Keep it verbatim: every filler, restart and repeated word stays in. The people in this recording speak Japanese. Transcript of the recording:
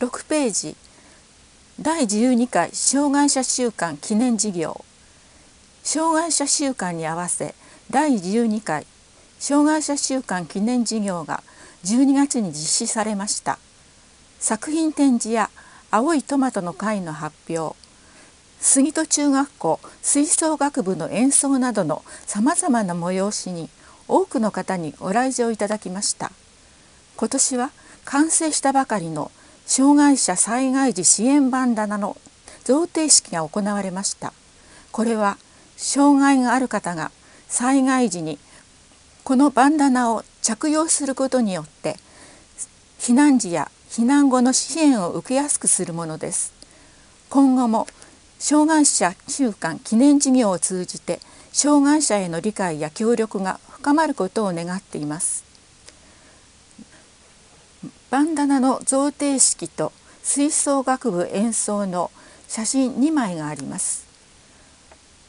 ろくページ、だいじゅうにかい障害者週間記念事業。障害者週間に合わせだいじゅうにかい障害者週間記念事業がじゅうにがつに実施されました。作品展示や青いトマトの会の発表、杉戸中学校吹奏楽部の演奏などのさまざまな催しに多くの方にご来場いただきました。今年は完成したばかりの障害者災害時支援バンダナの贈呈式が行われました。これは障害がある方が災害時にこのバンダナを着用することによって避難時や避難後の支援を受けやすくするものです。今後も障害者週間記念事業を通じて障害者への理解や協力が深まることを願っています。バンダナの贈呈式と吹奏楽部演奏の写真にまいがあります。